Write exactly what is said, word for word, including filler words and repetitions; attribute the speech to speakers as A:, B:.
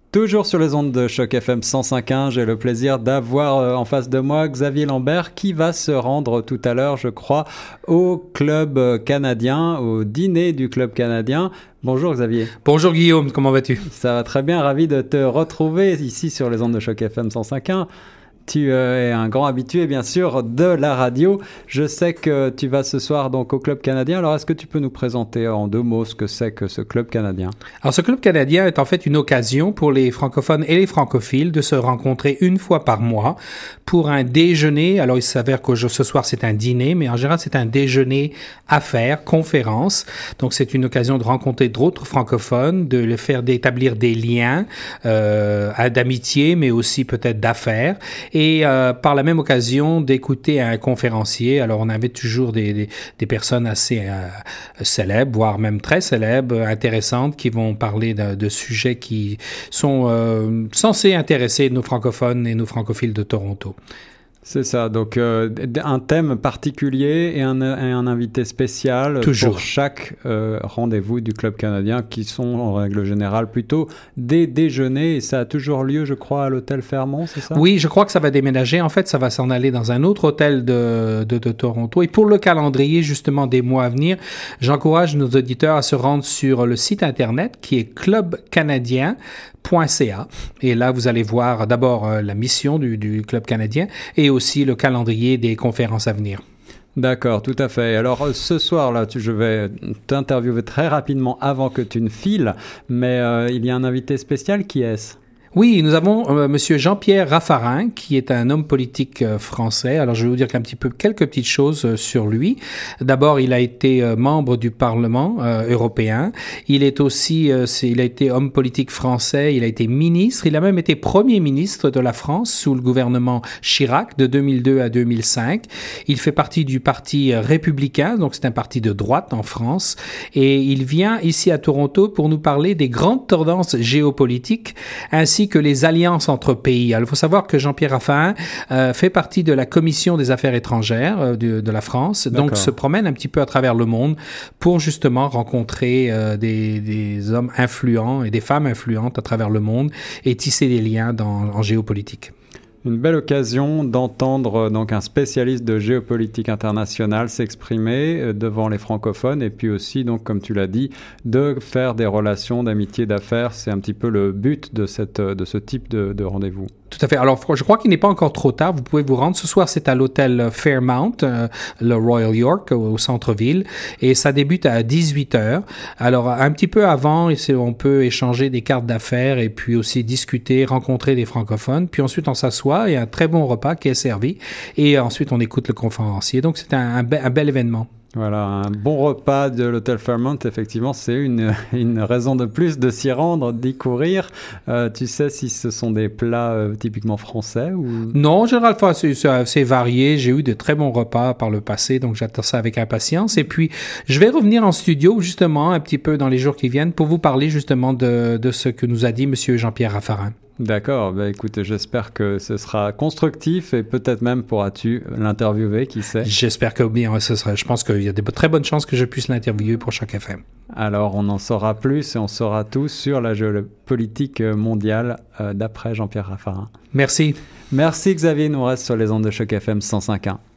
A: Toujours sur les ondes de Choc F M cent cinq point un, j'ai le plaisir d'avoir euh, en face de moi Xavier Lambert qui va se rendre tout à l'heure, je crois, au Club Canadien, au dîner du Club Canadien. Bonjour Xavier.
B: Bonjour Guillaume, comment vas-tu?
A: Ça va très bien, ravi de te retrouver ici sur les ondes de Choc F M cent cinq point un. Tu es un grand habitué, bien sûr, de la radio. Je sais que tu vas ce soir donc au Club Canadien. Alors, est-ce que tu peux nous présenter en deux mots ce que c'est que ce Club Canadien?
B: Alors, ce Club Canadien est en fait une occasion pour les francophones et les francophiles de se rencontrer une fois par mois pour un déjeuner. Alors, il s'avère que ce soir, c'est un dîner, mais en général, c'est un déjeuner affaires, conférence. Donc, c'est une occasion de rencontrer d'autres francophones, de le faire d'établir des liens euh, d'amitié, mais aussi peut-être d'affaires. Et euh, par la même occasion d'écouter un conférencier. Alors on invite toujours des, des, des personnes assez euh, célèbres, voire même très célèbres, intéressantes, qui vont parler de, de sujets qui sont euh, censés intéresser nos francophones et nos francophiles de Toronto.
A: C'est ça, donc euh, un thème particulier et un, et un invité spécial
B: Toujours.
A: Pour chaque euh, rendez-vous du Club Canadien qui sont en règle générale plutôt des déjeuners et ça a toujours lieu, je crois, à l'hôtel Fairmont, c'est ça?
B: Oui, je crois que ça va déménager. En fait, ça va s'en aller dans un autre hôtel de, de, de Toronto. Et pour le calendrier, justement, des mois à venir, j'encourage nos auditeurs à se rendre sur le site Internet qui est club canadien point c a. Et là, vous allez voir d'abord euh, la mission du, du Club Canadien et aussi le calendrier des conférences à venir.
A: D'accord, tout à fait. Alors ce soir là, tu, je vais t'interviewer très rapidement avant que tu ne files, mais euh, il y a un invité spécial, qui est-ce?
B: Oui, nous avons euh, Monsieur Jean-Pierre Raffarin, qui est un homme politique euh, français. Alors, je vais vous dire un petit peu quelques petites choses euh, sur lui. D'abord, il a été euh, membre du Parlement euh, européen. Il est aussi, euh, c'est, il a été homme politique français. Il a été ministre. Il a même été premier ministre de la France sous le gouvernement Chirac de deux mille deux à deux mille cinq. Il fait partie du parti républicain, donc c'est un parti de droite en France. Et il vient ici à Toronto pour nous parler des grandes tendances géopolitiques ainsi que les alliances entre pays. Alors, il faut savoir que Jean-Pierre Raffarin euh, fait partie de la Commission des Affaires étrangères euh, de, de la France,
A: D'accord.
B: donc se promène un petit peu à travers le monde pour justement rencontrer euh, des, des hommes influents et des femmes influentes à travers le monde et tisser des liens dans, en géopolitique.
A: Une belle occasion d'entendre donc un spécialiste de géopolitique internationale s'exprimer devant les francophones et puis aussi, donc, comme tu l'as dit, de faire des relations d'amitié, d'affaires. C'est un petit peu le but de, cette, de ce type de, de rendez-vous.
B: Tout à fait. Alors, je crois qu'il n'est pas encore trop tard. Vous pouvez vous rendre. Ce soir, c'est à l'hôtel Fairmount, euh, le Royal York, au centre-ville. Et ça débute à dix-huit heures. Alors, un petit peu avant, on peut échanger des cartes d'affaires et puis aussi discuter, rencontrer des francophones. Puis ensuite, on s'assoit et un très bon repas qui est servi. Et ensuite, on écoute le conférencier. Donc, c'est un, un, be- un bel événement.
A: Voilà, un bon repas de l'hôtel Fairmount, effectivement, c'est une, une raison de plus de s'y rendre, d'y courir. Euh, tu sais si ce sont des plats euh, typiquement français ou...
B: Non, en général, c'est, c'est varié. J'ai eu de très bons repas par le passé, donc j'attends ça avec impatience. Et puis, je vais revenir en studio, justement, un petit peu dans les jours qui viennent, pour vous parler justement de, de ce que nous a dit M. Jean-Pierre Raffarin.
A: D'accord, bah écoute, j'espère que ce sera constructif et peut-être même pourras-tu l'interviewer, qui sait.
B: J'espère que oui, ce sera, je pense qu'il y a de très bonnes chances que je puisse l'interviewer pour Choc F M.
A: Alors on en saura plus et on saura tout sur la géopolitique mondiale euh, d'après Jean-Pierre Raffarin.
B: Merci.
A: Merci Xavier, nous reste sur les ondes de Choc F M cent cinq point un.